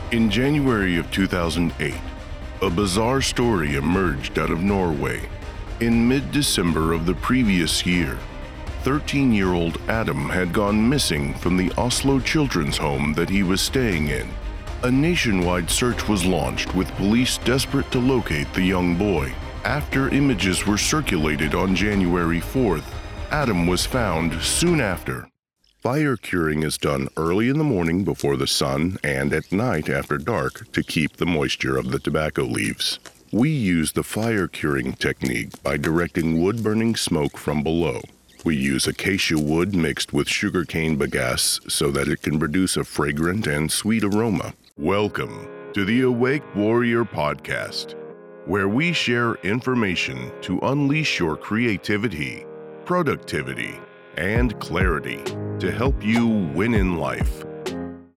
In January of 2008, a bizarre story emerged out of Norway. In mid-December of the previous year, 13-year-old Adam had gone missing from the Oslo children's home that he was staying in. A nationwide search was launched with police desperate to locate the young boy. After images were circulated on January 4th, Adam was found soon after. Fire curing is done early in the morning before the sun and at night after dark to keep the moisture of the tobacco leaves. We use the fire curing technique by directing wood-burning smoke from below. We use acacia wood mixed with sugarcane bagasse so that it can produce a fragrant and sweet aroma. Welcome to the Awake Warrior Podcast, where we share information to unleash your creativity, productivity, and clarity to help you win in life.